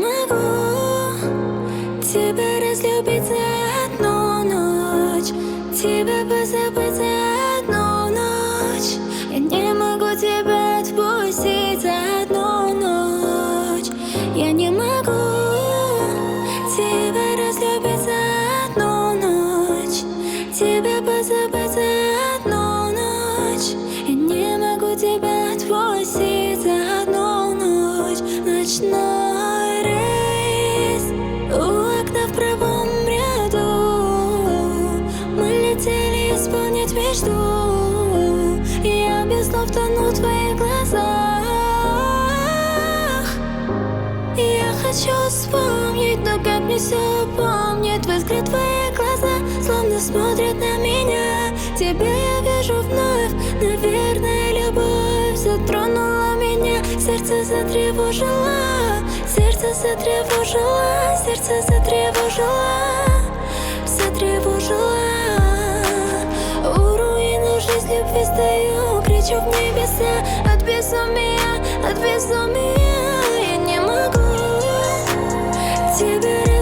могу тебя разлюбить за одну ночь, тебя позабыть за одну ночь. Я не могу тебя отпустить за одну ночь. Я не могу тебя разлюбить за одну ночь, тебя позабыть за одну ночь. Я не могу тебя отпустить за одну ночь. Ночной рейс у окна в правом ряду, мы летели исполнить мечту. Я без слов тону в твоих глазах. Я хочу вспомнить, но как мне все помнит. Твой взгляд, твои глаза словно смотрят на меня. Тебя я вижу вновь, наверное, любовь затронула меня. Сердце затревожило, сердце затревожило, сердце затревожило, затревожило. У руин жизнь любви стою, кричу в небеса от безумия, от безумия. Я не могу тебя